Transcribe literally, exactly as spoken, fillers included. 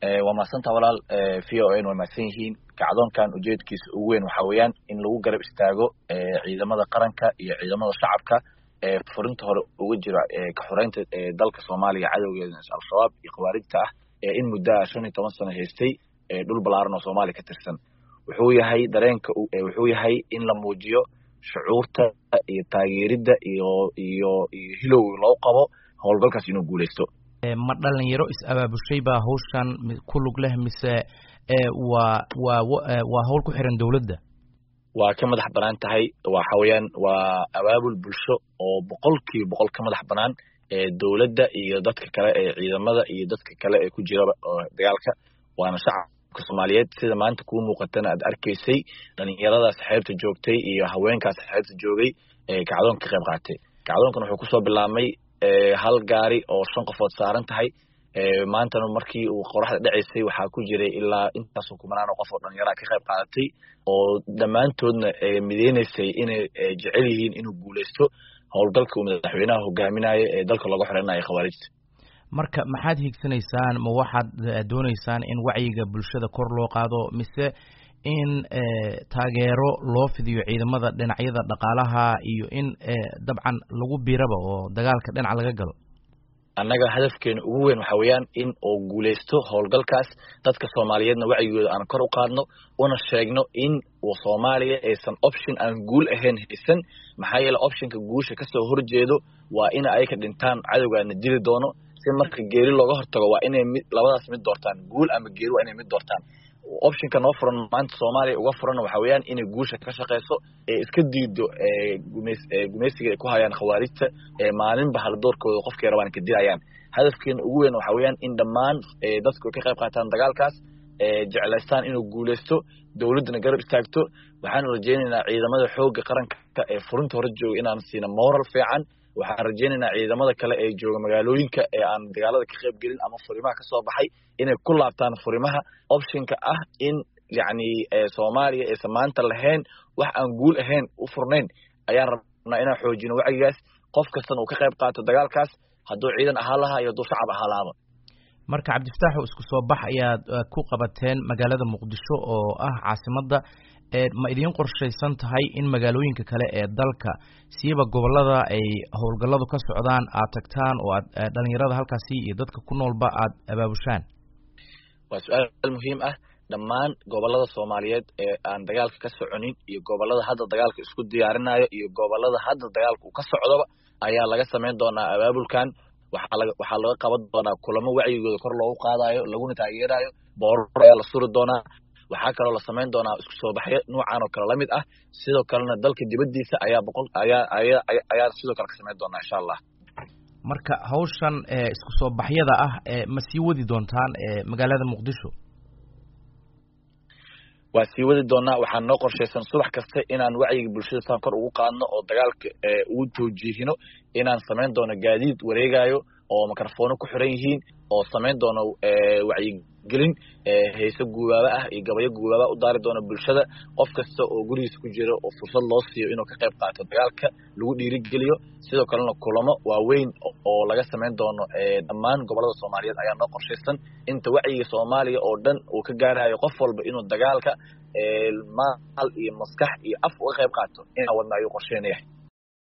waa maasanta walaal v o n waa mahadsan yihiin kacdoonkan ujeedkiisa ugu weyn waxa weeyaan in lagu garab istaago ciidamada qaranka iyo ciidamada shacabka ee furinta hore uga jira ka xoreynta dalka Soomaaliya cadawgeeda al-shabaab iyo khawaarijta ah ee in muddo shan iyo toban sano haystay dhul balaaran oo Soomaaliya ka tirsan wuxuu yahay dareenka wuxuu yahay in la muujiyo shucuurta iyo taageerida iyo iyo hilow loo qabo howlgalkaas inuu guuleysto ma dhalinyaro is abaabushay baa hawshan ku lug leh mise waa waa waa hawl ku xiran dawladda waa ka madax banaan tahay waxa weeyaan waa abaabul bulsho oo boqolkiiba boqol ka madax banaan ee dawladda iyo dadka kale ee ciidamada iyo dadka kale ee ku jira dagaalka waana shacabka Soomaaliyeed sida maanta ku muuqatana aad arkaysay dhalinyarada saxaabta joogtay iyo haweenka saxaabta joogay ee kacdoonka ka qayb qaatay kacdoonkan wuxuu ku soo bilaabmay hal gaari oo shan qofood saaran tahay maantana markii uu qoraxda dhacaysay waxa ku jiray ilaa intaas oo kumanaan qof oo dhalinyaro ka qayb qaadatay oo dhamaantoodna mideynaysay inay jecel yihiin inuu guuleysto howlgalka uu madaxweynaha hogaaminayo ee dalka lagu xiranayo khawaarijta marka maxaad higsanaysaan ma waxaad doonaysaan in wacyiga bulshada kor loo qaado mise in taageero loo fidiyo ciidamada dhinacyada dhaqaalaha iyo in dabcan lagu biiraba oo dagaalka dhinac laga galo annaga hadafkeena ugu weyn waxa weeyaan in uu guuleysto howlgalkaas dadka Soomaaliyeedna wacigooda aan kor u qaadno una sheegno in uu Soomaaliya aysan option aan guul ahayn haysan maxaa yeelay optionka guusha ka soo horjeedo waa in ay ka dhintaan cadawgaana dili doono si marka geeri looga hortago waa inay labadaas mid doortaan guul ama geeri waa inay mid doortaan optionka noo furan maanta Soomaaliya uga furan waxa weeyaan inay guusha ka shaqeyso ee iska diido ee gumeysiga ay ku hayaan khawaarijta ee maalinba hal doorkooda qofkii rabaan ka dilayaan hadafkeena ugu weyn waxa weeyaan in dhammaan dadku ka qayb qaataan dagaalkaas ee jecelaystaan inuu guuleysto dawladana garab istaagto waxaan rajaynaynaa ciidamada xoogga qaranka ee furinta hore jooga inaan siina moral fiican waxaan rajaynaynaa ciidamada kale ee jooga magaalooyinka ee aan dagaalada ka qayb gelin ama furimaha ka soo baxay inay ku laabtaan furimaha optionka ah in yacni Soomaaliya aysan maanta lahayn wax aan guul ahayn u furnayn ayaan rabnaa inaan xoojino wacyigaas qof kastana uu ka qayb qaato dagaalkaas hadduu ciidan ahaan lahaa iyo hadduu shacab ahaan lahaaba marka Cabdifataax isku soo bax ayaad ku qabateen magaalada Muqdisho oo ah caasimadda ma idin qorshaysan tahay in magaalooyinka kale ee dalka siiba gobolada ay howlgalladu ka socdaan aad tagtaan oo aad dhalinyarada halkaasi iyo dadka ku noolba aad abaabushaan waa su'aal muhiim ah dhammaan gobolada Soomaaliyeed ee aan dagaalka ka soconin iyo gobolada hadda dagaalka isku diyaarinayo iyo gobolada hadda dagaalku ka socdo ayaa laga sameyn doonaa abaabulkan waxa laga waxa laga qaban doonaa kulamo wacyigooda kor loogu qaadayo laguna taageerayo boorar ayaa la suri doonaa waxaa kaloo la sameyn doonaa isku soo baxyo noocan oo kale la mid ah sidoo kalena dalka dibadiisa ayaa boqol ayaa ayaa ayaa sidoo kale ka sameyn doonaa insha Allah marka hawshan isku soo baxyada ah ma sii wadi doontaan magaalada Muqdisho waa sii wadi doonaa waxaan noo qorshaysan subax kasta inaan wacyiga bulshada saan kor ugu qaadno oo dagaalka ugu joojihino inaan sameyn doono gaadiid wareegayo oo mikrofoono ku xiran yihiin oo sameyn doono wacyigelin heeso guubaaba ah iyo gabayo guubaaba u daari doono bulshada qof kasta oo gurigiisa ku jira oo fursad loo siiyo inuu ka qayb qaato dagaalka lagu dhiirigeliyo sidoo kalena kulamo waaweyn oo laga sameyn doono dhammaan gobolada Soomaaliyeed ayaa noo qorshaysan inta wacyiga Soomaaliya oo dhan uu ka gaarayo qof walba inuu dagaalka maal iyo maskax iyo af uga qayb qaato inaan wadna ayuu qorsheenayahay